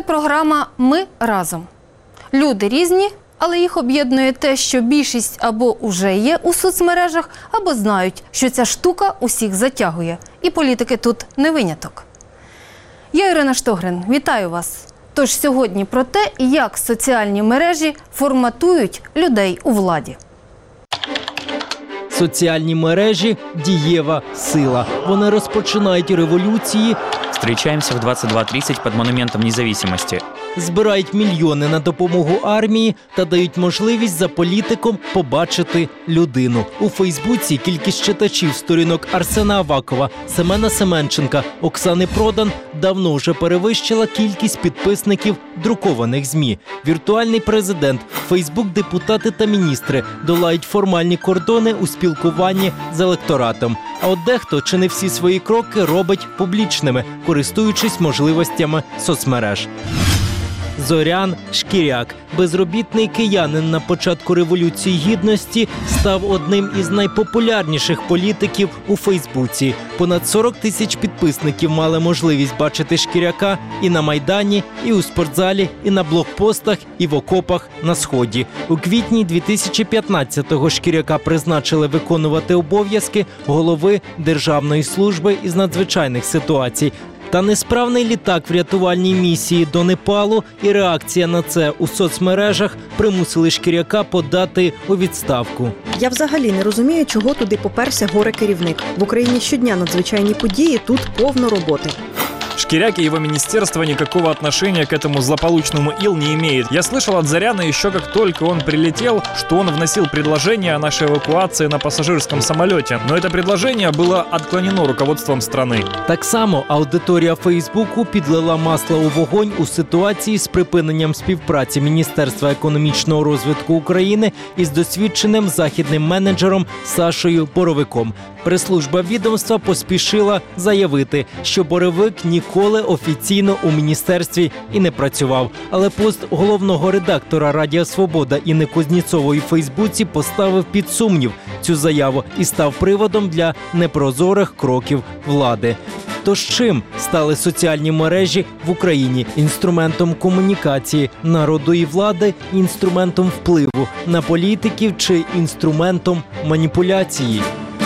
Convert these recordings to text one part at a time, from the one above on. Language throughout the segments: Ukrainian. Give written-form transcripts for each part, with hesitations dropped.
програма «Ми разом». Люди різні, але їх об'єднує те, що більшість або уже є у соцмережах, або знають, що ця штука усіх затягує. І політики тут не виняток. Я Ірина Штогрин. Вітаю вас. Тож сьогодні про те, як соціальні мережі форматують людей у владі. Соціальні мережі – дієва сила. Вони розпочинають революції, Встречаемся в 22:30 под Монументом Независимости. збирають мільйони на допомогу армії та дають можливість за політиком побачити людину. У Фейсбуці кількість читачів сторінок Арсена Авакова, Семена Семенченка, Оксани Продан давно вже перевищила кількість підписників друкованих ЗМІ. Віртуальний президент, Фейсбук-депутати та міністри долають формальні кордони у спілкуванні з електоратом. А от дехто чи не всі свої кроки робить публічними, користуючись можливостями соцмереж. Зорян Шкіряк, безробітний киянин на початку Революції Гідності, став одним із найпопулярніших політиків у Фейсбуці. Понад 40 тисяч підписників мали можливість бачити Шкіряка і на Майдані, і у спортзалі, і на блокпостах, і в окопах на Сході. У квітні 2015-го Шкіряка призначили виконувати обов'язки голови Державної служби із надзвичайних ситуацій. Та несправний літак в рятувальній місії до Непалу і реакція на це у соцмережах примусили Шкіряка подати у відставку. Я взагалі не розумію, чого туди поперся горе-керівник. В Україні щодня надзвичайні події, тут повно роботи. Шкиряк и его министерство никакого отношения к этому злополучному ИЛ не имеет. Я слышал от Заряна еще как только он прилетел, что он вносил предложение о нашей эвакуации на пассажирском самолете. Но это предложение было отклонено руководством страны. Так само аудиторія Фейсбуку підлила масло у вогонь у ситуації з припиненням співпраці Міністерства економічного розвитку України із досвідченим західним менеджером Сашою Боровиком. Прес-служба відомства поспішила заявити, що Боровик ніколи офіційно у міністерстві і не працював. Але пост головного редактора Радіо Свобода Інни Кузніцової у Фейсбуці поставив під сумнів цю заяву і став приводом для непрозорих кроків влади. Тож чим стали соціальні мережі в Україні? Інструментом комунікації народу і влади, інструментом впливу на політиків чи інструментом маніпуляції?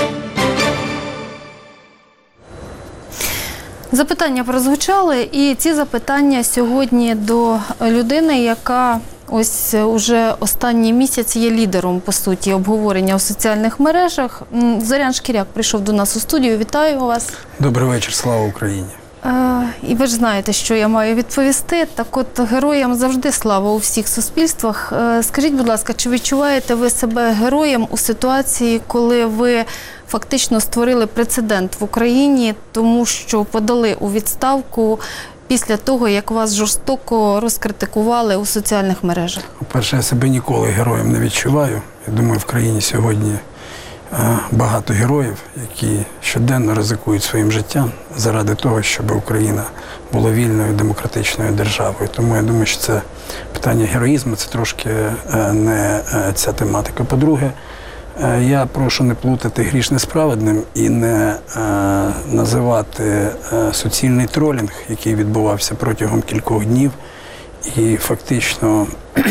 Запитання прозвучали, і ці запитання сьогодні до людини, яка ось уже останній місяць є лідером, по суті, обговорення у соціальних мережах. Зорян Шкіряк прийшов до нас у студію. Вітаю вас. Добрий вечір, слава Україні. І ви ж знаєте, що я маю відповісти. Так от, героям завжди слава у всіх суспільствах. Скажіть, будь ласка, чи відчуваєте ви себе героєм у ситуації, коли ви фактично створили прецедент в Україні, тому що подали у відставку після того, як вас жорстоко розкритикували у соціальних мережах? По-перше, я себе ніколи героєм не відчуваю. Я думаю, в країні сьогодні багато героїв, які щоденно ризикують своїм життям заради того, щоб Україна була вільною демократичною державою. Тому я думаю, що це питання героїзму, це трошки не ця тематика. По-друге, я прошу не плутати грішне з праведним і не називати суцільний тролінг, який відбувався протягом кількох днів, і фактично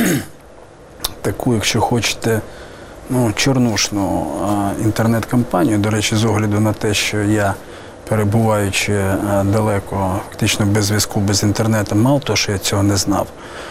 таку, якщо хочете, чорнушну інтернет-кампанію. До речі, з огляду на те, що я, перебуваючи далеко, фактично без зв'язку, без інтернету, мало того, що я цього не знав,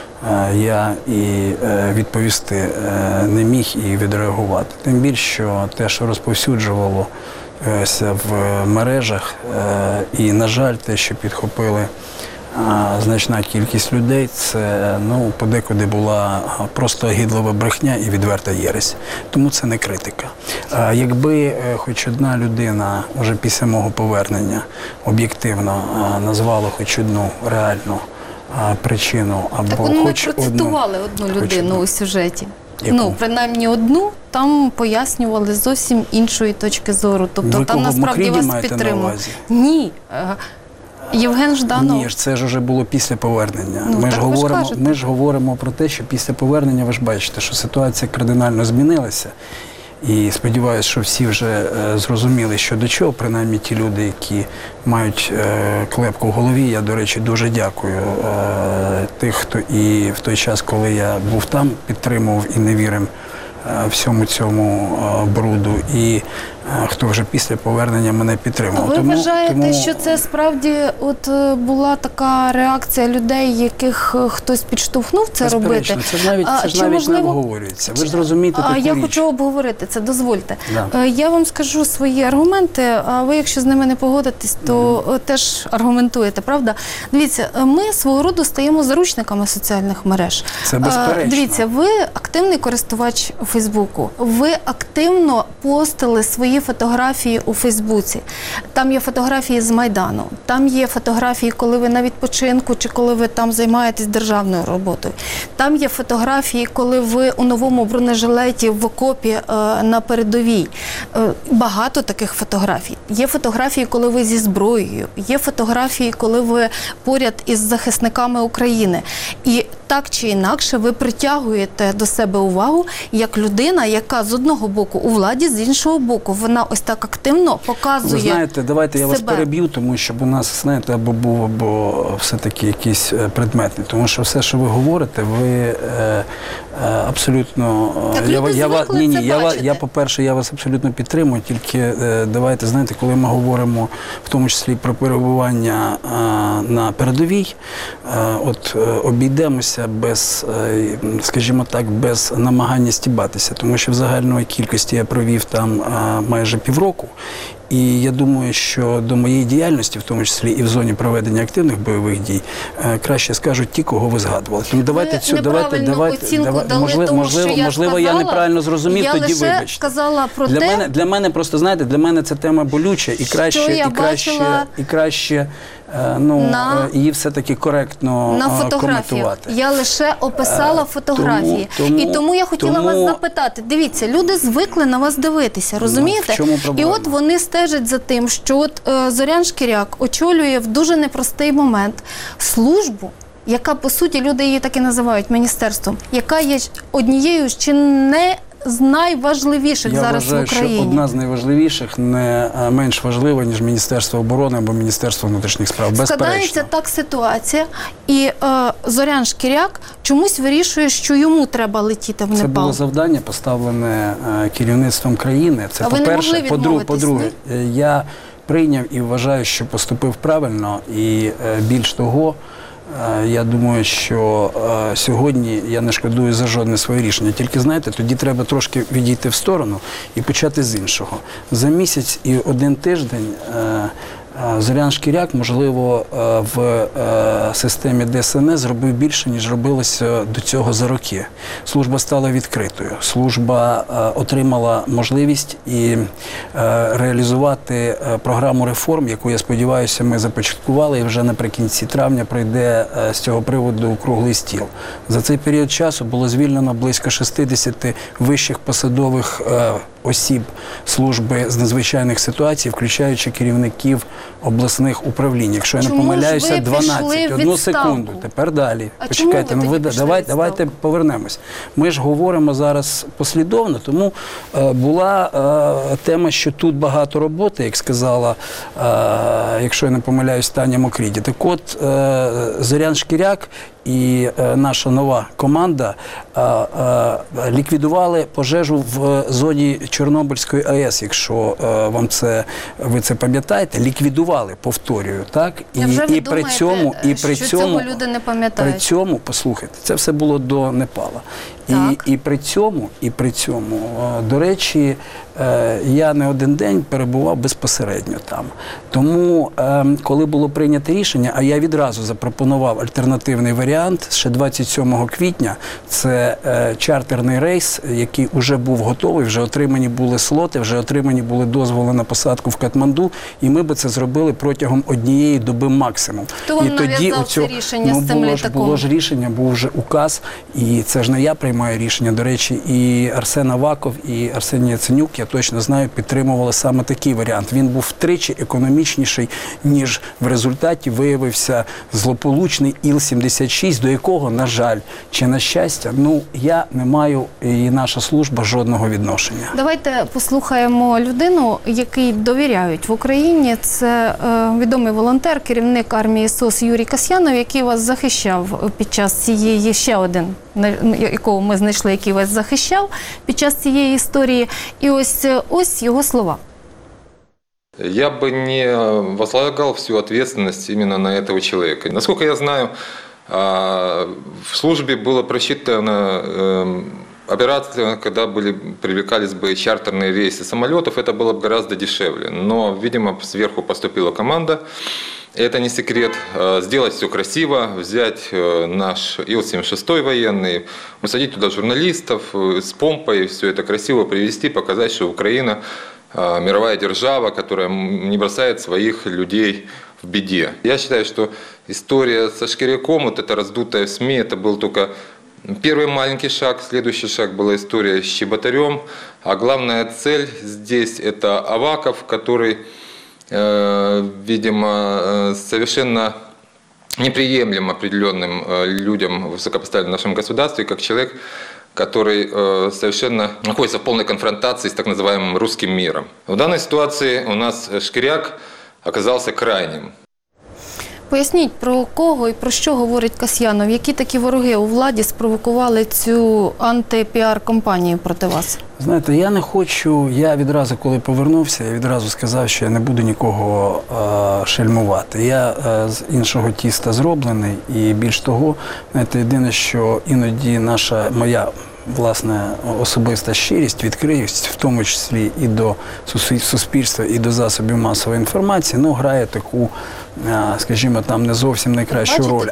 я і відповісти не міг, і відреагувати. Тим більше, що те, що розповсюджувалося в мережах, і, на жаль, те, що підхопили значна кількість людей, це подекуди була просто гидлова брехня і відверта єресь. Тому це не критика. Якби хоч одна людина вже після мого повернення об'єктивно назвала хоч одну реальну причину, або так, хоч ми процитували одну людину у сюжеті. Яку? Принаймні одну, там пояснювали зовсім іншої точки зору. Тобто ви там насправді вас підтримували. Ні. Євген Жданов. Ні, це ж вже було після повернення. Ми ж говоримо про те, що після повернення, ви ж бачите, що ситуація кардинально змінилася. І сподіваюся, що всі вже зрозуміли, що до чого, принаймні ті люди, які мають клепку в голові. Я, до речі, дуже дякую тих, хто і в той час, коли я був там, підтримував і не вірив всьому цьому бруду, і хто вже після повернення мене підтримував. Ви вважаєте, що це справді була така реакція людей, яких хтось підштовхнув це робити? Це ж навіть не обговорюється. Ви ж зрозумієте таку річ. Я хочу обговорити це, дозвольте. Да. Я вам скажу свої аргументи, а ви, якщо з ними не погодитесь, то теж аргументуєте, правда? Дивіться, ми свого роду стаємо заручниками соціальних мереж. Це безперечно. Дивіться, ви активний користувач Фейсбуку, ви активно постили свої фотографії у Фейсбуці. Там є фотографії з Майдану, там є фотографії, коли ви на відпочинку чи коли ви там займаєтесь державною роботою. Там є фотографії, коли ви у новому бронежилеті в окопі на передовій. Багато таких фотографій. Є фотографії, коли ви зі зброєю, є фотографії, коли ви поряд із захисниками України. І так чи інакше ви притягуєте до себе увагу як людина, яка з одного боку у владі, з іншого боку вона ось так активно показує. Ви знаєте, давайте я себе. вас переб'ю, тому щоб у нас, знаєте, або був, або все-таки якийсь предметний. Тому що все, що ви говорите, ви абсолютно... Так люди звикли це бачити. По-перше, я вас абсолютно підтримую, тільки давайте, знаєте, коли ми говоримо в тому числі про перебування на передовій, обійдемося без, скажімо так, без намагання стібатися, тому що в загальної кількості я провів там майже півроку. І я думаю, що до моєї діяльності, в тому числі і в зоні проведення активних бойових дій, краще скажуть ті, кого ви згадували. Тому можливо, я неправильно зрозумів, тоді вибачте. Я лише сказала про для мене просто, знаєте, для мене це тема болюча і краще її все-таки коректно коментувати. Я лише описала фотографії. І тому я хотіла вас запитати. Дивіться, люди звикли на вас дивитися, розумієте? В чому проблема? І от вони стежать за тим, що Зорян Шкіряк очолює в дуже непростий момент службу, яка, по суті, люди її так і називають міністерством, яка є однією чи не з найважливіших зараз в Україні. Я вважаю, що одна з найважливіших не менш важлива, ніж Міністерство оборони або Міністерство внутрішніх справ. Безперечно. Складається так ситуація, і Зорян Шкіряк чомусь вирішує, що йому треба летіти в Непал. Це було завдання, поставлене керівництвом країни. Це по-перше. По-друге, я прийняв і вважаю, що поступив правильно, і більш того, я думаю, що сьогодні я не шкодую за жодне своє рішення. Тільки, знаєте, тоді треба трошки відійти в сторону і почати з іншого. За місяць і один тиждень Зорян Шкіряк, можливо, в системі ДСНС зробив більше, ніж робилося до цього за роки. Служба стала відкритою. Служба отримала можливість і реалізувати програму реформ, яку, я сподіваюся, ми започаткували, і вже наприкінці травня пройде з цього приводу круглий стіл. За цей період часу було звільнено близько 60 вищих посадових осіб служби з надзвичайних ситуацій, включаючи керівників обласних управлінь. Якщо я не помиляюся, 12. Одну секунду. Тепер далі. Почекайте, давайте повернемось. Ми ж говоримо зараз послідовно, тому була тема, що тут багато роботи, як сказала, якщо я не помиляюсь, Таня Мокріді. Так от, Зорян Шкіряк і наша нова команда ліквідували пожежу в зоні Чорнобильської АЕС, якщо ви це пам'ятаєте, ліквідували, повторюю, так? І при цьому люди не пам'ятають. При цьому, послухайте, це все було до Непала. І при цьому, до речі, я не один день перебував безпосередньо там. Тому, коли було прийнято рішення, а я відразу запропонував альтернативний варіант, ще 27 квітня, це чартерний рейс, який вже був готовий, вже отримані були слоти, вже отримані були дозволи на посадку в Катманду, і ми би це зробили протягом однієї доби максимум. Хто вам нав'язав це рішення з цим літаком? Було ж рішення, був вже указ, і це ж не я приймав приймає рішення. До речі, і Арсен Аваков, і Арсеній Яценюк, я точно знаю, підтримували саме такий варіант. Він був втричі економічніший, ніж в результаті виявився злополучний Іл-76, до якого, на жаль, чи на щастя, я не маю і наша служба жодного відношення. Давайте послухаємо людину, якій довіряють в Україні. Це відомий волонтер, керівник армії СОС Юрій Касьянов, який вас захищав під час цієї, ще один, якого ми знайшли, який вас захищав під час цієї історії. І ось його слова. Я бы не возлагал всю ответственность именно на этого человека. Насколько я знаю, в службе было просчитано операция, когда привлекались бы чартерные рейсы самолетов, это было бы гораздо дешевле. Но, видимо, сверху поступила команда, это не секрет, сделать все красиво, взять наш Ил-76 военный, усадить туда журналистов с помпой, все это красиво привезти, показать, что Украина мировая держава, которая не бросает своих людей в беде. Я считаю, что история со Шкиряком, вот эта раздутая в СМИ, это был только первый маленький шаг. Следующий шаг была история с Чеботарем. А главная цель здесь – это Аваков, который, видимо, совершенно неприемлем определенным людям высокопоставленным в нашем государстве, как человек, который совершенно находится в полной конфронтации с так называемым русским миром. В данной ситуации у нас Шкиряк оказался крайним. Поясніть, про кого і про що говорить Касьянов? Які такі вороги у владі спровокували цю антипіар-кампанію проти вас? Знаєте, я не хочу, я відразу, коли повернувся, я відразу сказав, що я не буду нікого шельмувати. Я з іншого тіста зроблений і більш того, знаєте, єдине, що іноді моя власне особиста щирість, відкритість, в тому числі і до суспільства, і до засобів масової інформації, грає таку, скажімо, там не зовсім найкращу роль.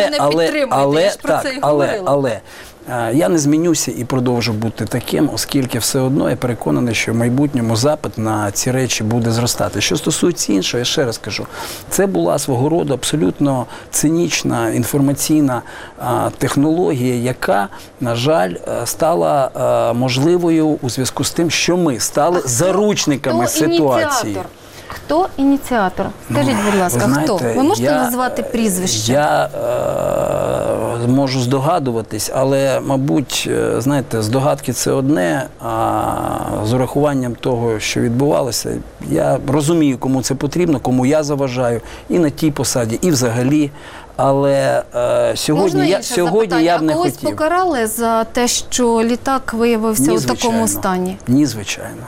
Але я не змінюся і продовжу бути таким, оскільки все одно я переконаний, що в майбутньому запит на ці речі буде зростати. Що стосується іншого, я ще раз кажу, це була свого роду абсолютно цинічна інформаційна технологія, яка, на жаль, стала можливою у зв'язку з тим, що ми стали заручниками ситуації. Хто ініціатор? Скажіть, будь ласка, хто? Ви можете назвати прізвище? Я можу здогадуватись, але, мабуть, знаєте, здогадки – це одне, а з урахуванням того, що відбувалося, я розумію, кому це потрібно, кому я заважаю, і на тій посаді, і взагалі. Але сьогодні я б не хотів. А когось покарали за те, що літак виявився у такому стані? Ні, звичайно.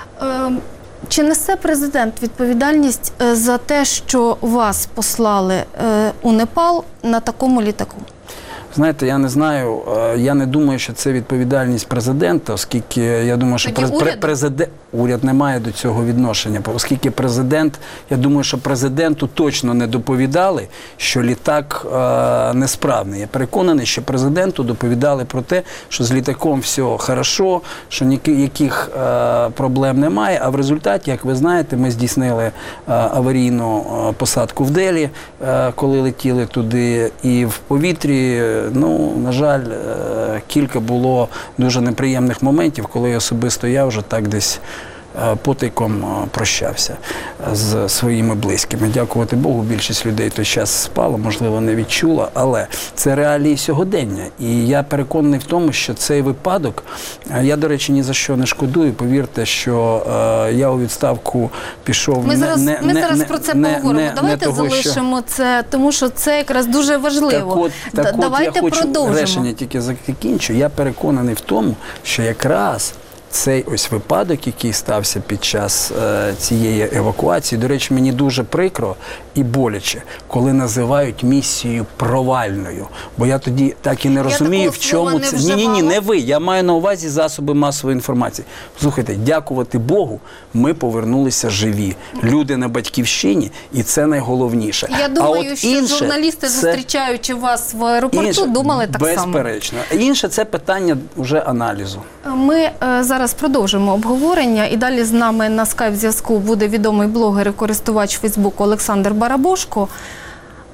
Чи несе президент відповідальність за те, що вас послали у Непал на такому літаку? Знаєте, я не знаю, я не думаю, що це відповідальність президента, оскільки я думаю, що уряд не має до цього відношення, оскільки президент, я думаю, що президенту точно не доповідали, що літак несправний. Я переконаний, що президенту доповідали про те, що з літаком все хорошо, що ніяких проблем немає, а в результаті, як ви знаєте, ми здійснили аварійну посадку в Делі, коли летіли туди, і в повітрі, на жаль, кілька було дуже неприємних моментів, коли особисто я вже так десь потайком прощався з своїми близькими. Дякувати Богу, більшість людей той час спало, можливо, не відчула, але це реалії сьогодення. І я переконаний в тому, що цей випадок, я, до речі, ні за що не шкодую, повірте, що я у відставку пішов Ми зараз про це поговоримо. Давайте залишимо це, тому що це якраз дуже важливо. Давайте продовжимо. Рішення тільки закінчу. Я переконаний в тому, що якраз цей ось випадок, який стався під час цієї евакуації, до речі, мені дуже прикро і боляче, коли називають місію провальною. Бо я тоді так і не розумію, в чому це. Ні, не ви. Я маю на увазі засоби масової інформації. Слухайте, дякувати Богу, ми повернулися живі. Люди на батьківщині, і це найголовніше. Я думаю, що журналісти, зустрічаючи вас в аеропорту, думали так само. Безперечно. Інше – це питання вже аналізу. Ми зараз продовжимо обговорення, і далі з нами на скайп-зв'язку буде відомий блогер і користувач Фейсбуку Олександр Барабошко.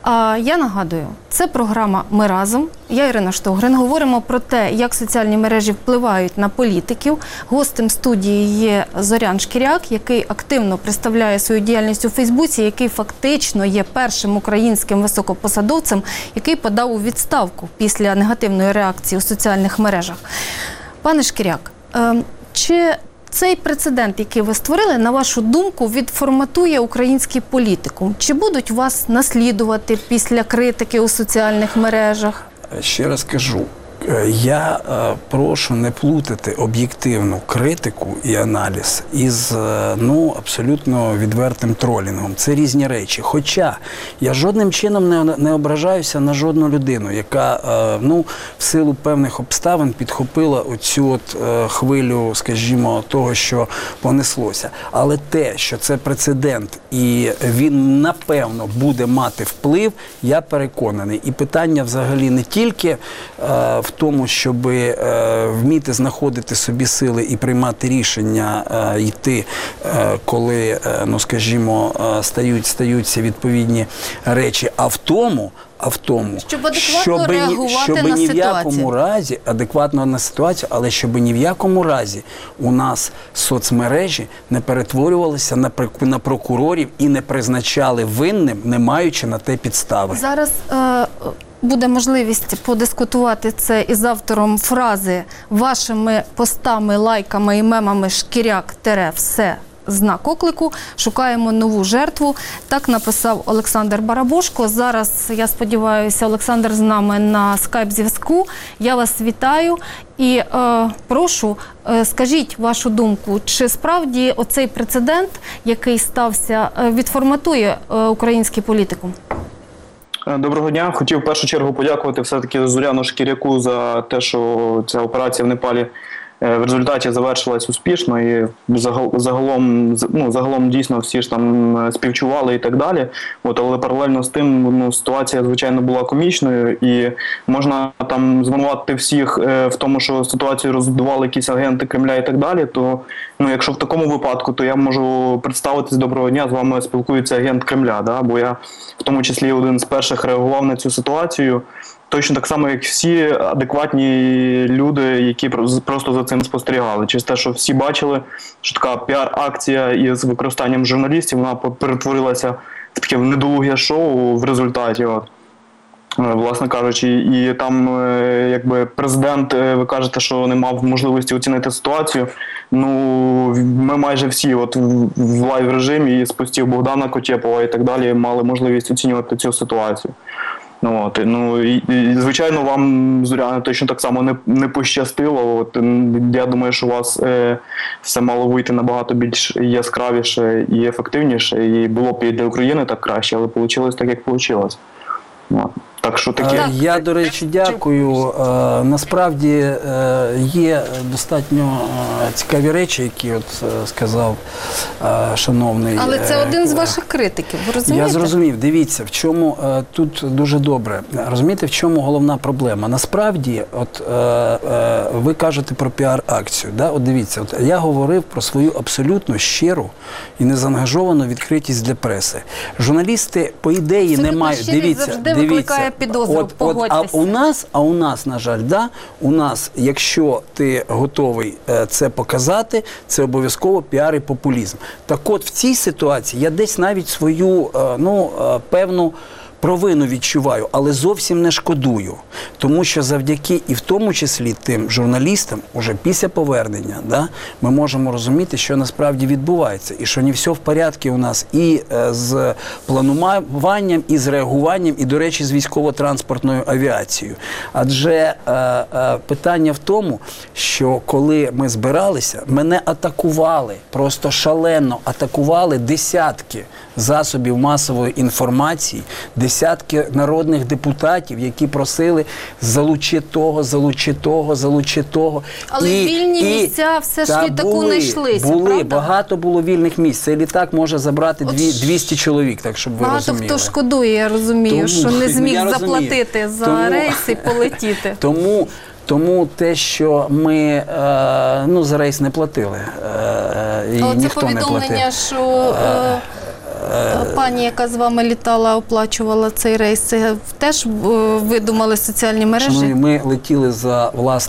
А я нагадую, це програма «Ми разом». Я Ірина Штогрин. Говоримо про те, як соціальні мережі впливають на політиків. Гостем студії є Зорян Шкіряк, який активно представляє свою діяльність у Фейсбуці, який фактично є першим українським високопосадовцем, який подав у відставку після негативної реакції у соціальних мережах. Пане Шкіряк, чи цей прецедент, який ви створили, на вашу думку, відформатує український політикум? Чи будуть вас наслідувати після критики у соціальних мережах? Ще раз кажу, я прошу не плутати об'єктивну критику і аналіз із абсолютно відвертим тролінгом. Це різні речі. Хоча я жодним чином не ображаюся на жодну людину, яка в силу певних обставин підхопила оцю хвилю, скажімо, того, що понеслося. Але те, що це прецедент і він, напевно, буде мати вплив, я переконаний. І питання взагалі не тільки в тому, щоб вміти знаходити собі сили і приймати рішення, йти, коли, стаються відповідні речі, а в тому, щоб адекватно реагувати на ситуацію. Адекватно на ситуацію, але щоб ні в якому разі у нас соцмережі не перетворювалися на прокурорів і не призначали винним, не маючи на те підстави. Зараз буде можливість подискутувати це із автором фрази «Вашими постами, лайками і мемами Шкіряк – все». Знак оклику. Шукаємо нову жертву. Так написав Олександр Барабошко. Зараз, я сподіваюся, Олександр з нами на скайп-зв'язку. Я вас вітаю і прошу, скажіть вашу думку, чи справді оцей прецедент, який стався, відформатує український політикум? Доброго дня. Хотів в першу чергу подякувати все-таки Зоряну Шкіряку за те, що ця операція в Непалі в результаті завершилась успішно і загалом дійсно всі ж там співчували і так далі. Але паралельно з тим ситуація, звичайно, була комічною і можна там звинуватити всіх в тому, що ситуацію роздували якісь агенти Кремля і так далі, то якщо в такому випадку, то я можу представитись: доброго дня, з вами спілкується агент Кремля, да? Бо я в тому числі один з перших реагував на цю ситуацію. Точно так само, як всі адекватні люди, які просто за цим спостерігали. Через те, що всі бачили, що така піар-акція із використанням журналістів, вона перетворилася в таке недолуге шоу в результаті. Власне кажучи, і там президент, ви кажете, що не мав можливості оцінити ситуацію. Ми майже всі в лайв-режимі з постів Богдана Котєпова і так далі мали можливість оцінювати цю ситуацію. І, звичайно, вам, Зоряне, точно так само не пощастило. Я думаю, що у вас все мало вийти набагато більш яскравіше і ефективніше, і було б і для України так краще, але вийшло так, як вийшло. Так що таке. Я, до речі, дякую. Насправді є достатньо цікаві речі, які сказав шановний. Але це один з ваших критиків, ви розумієте? Я зрозумів. Дивіться, в чому тут дуже добре. Розумієте, в чому головна проблема? Насправді, ви кажете про піар-акцію. Да? Дивіться, я говорив про свою абсолютно щиру і незаангажовану відкритість для преси. Журналісти, по ідеї, не мають. Дивіться. Підозру, погодьтеся. А у нас, на жаль, якщо ти готовий це показати, це обов'язково піар і популізм. Так от, в цій ситуації я десь навіть свою, певну провину відчуваю, але зовсім не шкодую. Тому що завдяки і в тому числі тим журналістам, уже після повернення, ми можемо розуміти, що насправді відбувається. І що не все в порядку у нас і з плануванням, і з реагуванням, і, до речі, з військово-транспортною авіацією. Адже питання в тому, що коли ми збиралися, мене атакували, просто шалено атакували десятки засобів масової інформації, десятки народних депутатів, які просили залучи того. Але вільні місця все ж літаку не йшлися, правда? Багато було вільних місць. Цей літак може забрати 200 чоловік, так щоб ви розуміли. Багато хто шкодує, я розумію, що не зміг заплатити за рейс і полетіти. Тому те, що ми за рейс не платили, і ніхто не платив. Але це повідомлення, що компанія, яка з вами літала, оплачувала цей рейс, це теж видумали соціальні мережі? Шановні, ми летіли за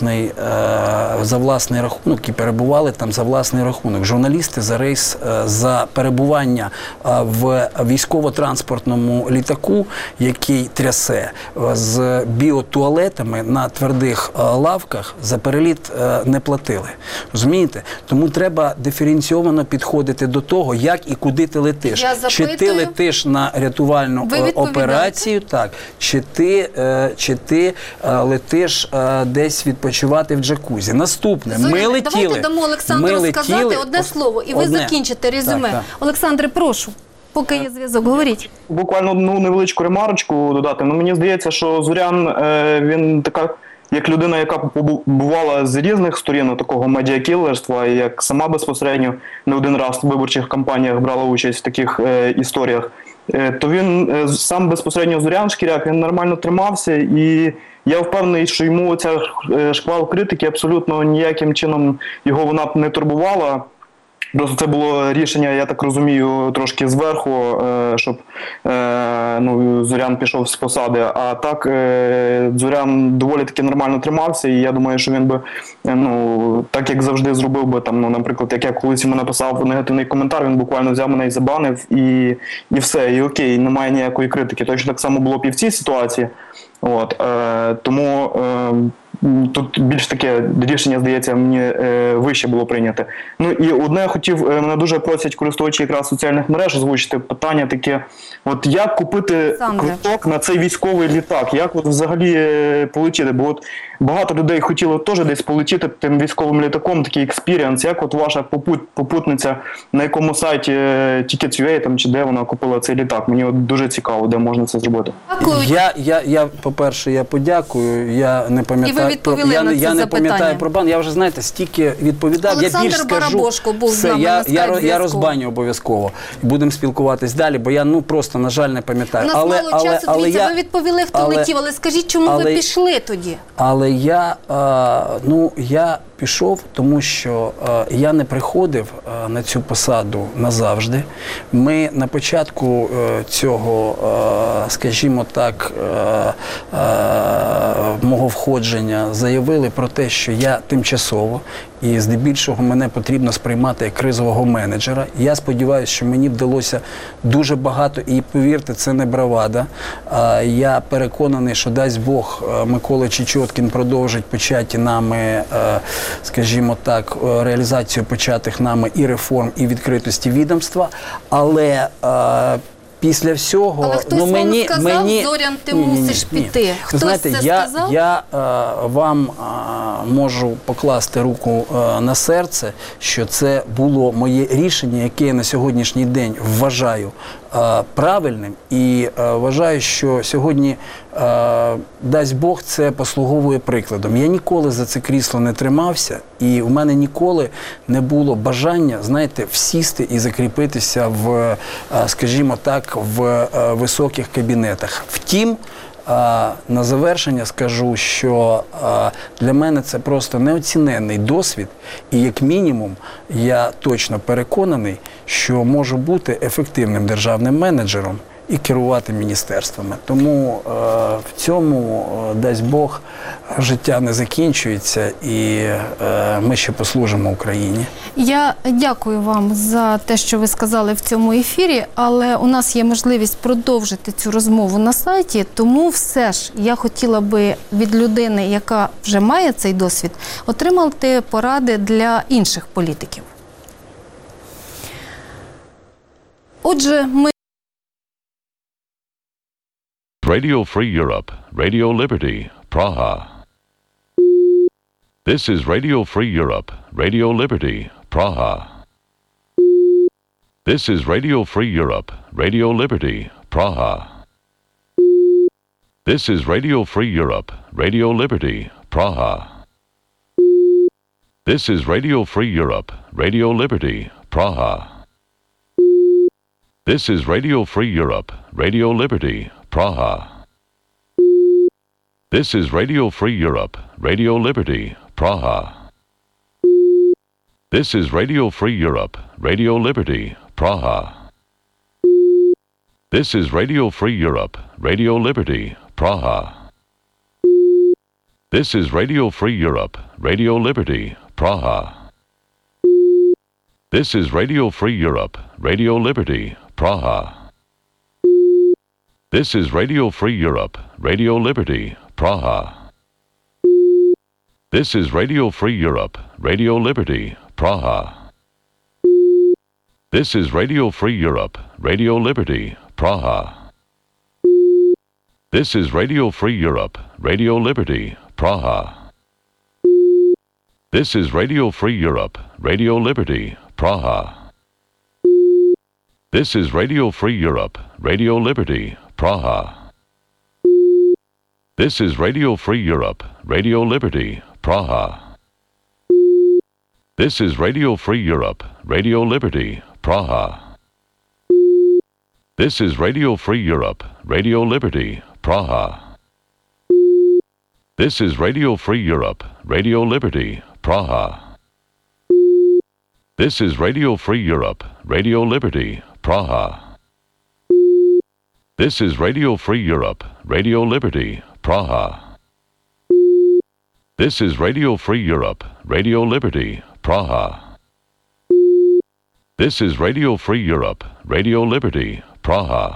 власний рахунок і перебували там за власний рахунок. Журналісти за рейс, за перебування в військово-транспортному літаку, який трясе, з біотуалетами на твердих лавках, за переліт не платили. Розумієте? Тому треба диференційовано підходити до того, як і куди ти летиш. Чи ти летиш на рятувальну операцію, так, чи ти летиш десь відпочивати в джакузі. Наступне, ми летіли. Давайте дамо Олександру сказати одне слово, і ви закінчите резюме. Так. Олександре, прошу. Поки є зв'язок, говоріть. Буквально одну невеличку ремарочку додати. Мені здається, що Зорян, він така, як людина, яка побувала з різних сторін такого медіакілерства, і як сама безпосередньо не один раз в виборчих кампаніях брала участь в таких історіях, то він сам безпосередньо Зорян Шкіряк, він нормально тримався, і я впевнений, що йому ця шквал критики абсолютно ніяким чином його вона не турбувала. Просто це було рішення, я так розумію, трошки зверху, щоб Зорян пішов з посади. А так Зорян доволі таки нормально тримався, і я думаю, що він би, так як завжди зробив би, наприклад, як я колись йому написав негативний коментар, він буквально взяв мене і забанив, і все, і окей, немає ніякої критики. Точно так само було б і в цій ситуації. Тому тут більш таке рішення, здається, мені вище було прийняти. І одне хотів, мене дуже просять користувачі якраз соціальних мереж озвучити питання таке, як купити квиток на цей військовий літак, як взагалі полетіти, бо багато людей хотіло теж десь полетіти тим військовим літаком, такий експіріанс, як ваша попутниця, на якому сайті Tickets.ua чи де вона купила цей літак, мені дуже цікаво, де можна це зробити. По-перше, я подякую, я не пам'ятаю. Я не пам'ятаю про бан. Я вже, знаєте, стільки відповідав. Олександр Я більш скажу, Барабошко був з нами на скайп-зв'язку. Я розбаню обов'язково. Будемо спілкуватись далі, бо я просто, на жаль, не пам'ятаю. У нас мало часу, дивіться, ви відповіли, хто летів, але скажіть, чому ви пішли тоді? Але я пішов, тому що я не приходив на цю посаду назавжди. Ми на початку цього, скажімо так, мого входження заявили про те, що я тимчасово, і здебільшого мене потрібно сприймати як кризового менеджера. Я сподіваюся, що мені вдалося дуже багато, і повірте, це не бравада. Я переконаний, що дасть Бог, Микола Чечоткін продовжить початі нами, скажімо так, реалізацію початих нами і реформ, і відкритості відомства, але після всього... Але хтось вам сказав, Зорян, ти мусиш піти. Хтось знаєте, це сказав? Я вам можу покласти руку на серце, що це було моє рішення, яке я на сьогоднішній день вважаю правильним, і вважаю, що сьогодні, дасть Бог, це послуговує прикладом. Я ніколи за це крісло не тримався, і в мене ніколи не було бажання, знаєте, всісти і закріпитися в, скажімо так, в високих кабінетах. Втім, на завершення скажу, що для мене це просто неоціненний досвід, і як мінімум я точно переконаний, що можу бути ефективним державним менеджером і керувати міністерствами. Тому в цьому, дасть Бог, життя не закінчується, і ми ще послужимо Україні. Я дякую вам за те, що ви сказали в цьому ефірі, але у нас є можливість продовжити цю розмову на сайті, тому все ж я хотіла би від людини, яка вже має цей досвід, отримати поради для інших політиків. Отже, ми Radio Free Europe, Radio Liberty, Praha. This is Radio Free Europe, Radio Liberty, Praha. This is Radio Free Europe, Radio Liberty, Praha. This is Radio Free Europe, Radio Liberty, Praha. This is Radio Free Europe, Radio Liberty, Praha. This is Radio Free Europe, Radio Liberty, Praha. This is Radio Free Europe, Radio Liberty, Praha. This is Radio Free Europe, Radio Liberty, Praha. This is Radio Free Europe, Radio Liberty, Praha. This is Radio Free Europe, Radio Liberty, Praha. This is Radio Free Europe, Radio Liberty, Praha. This is Radio Free Europe, Radio Liberty, Praha. This is Radio Free Europe, Radio Liberty, Praha. This is Radio Free Europe, Radio Liberty, Praha. This is Radio Free Europe, Radio Liberty, Praha. This is Radio Free Europe, Radio Liberty, Praha. This is Radio Free Europe, Radio Liberty, Praha. This is Radio Free Europe, Radio Liberty, Praha. This is Radio Free Europe, Radio Liberty, Praha. This is Radio Free Europe, Radio Liberty, Praha. This is Radio Free Europe, Radio Liberty, Praha. This is Radio Free Europe, Radio Liberty, Praha. This is Radio Free Europe, Radio Liberty, Praha. This is Radio Free Europe, Radio Liberty, Praha. This is Radio Free Europe, Radio Liberty, Praha.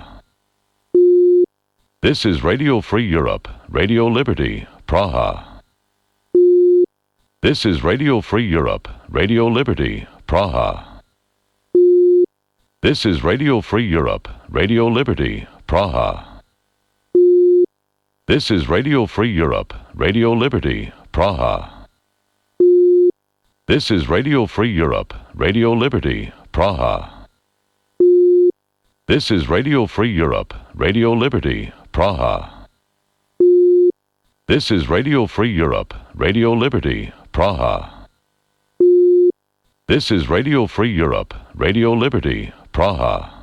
This is Radio Free Europe, Radio Liberty, Praha. This is Radio Free Europe, Radio Liberty, Praha. This is Radio Free Europe, Radio Liberty, Praha. This is Radio Free Europe, Radio Liberty, Praha. This is Radio Free Europe, Radio Liberty, Praha. This is Radio Free Europe, Radio Liberty, Praha. This is Radio Free Europe, Radio Liberty, Praha. This is Radio Free Europe, Radio Liberty, Praha.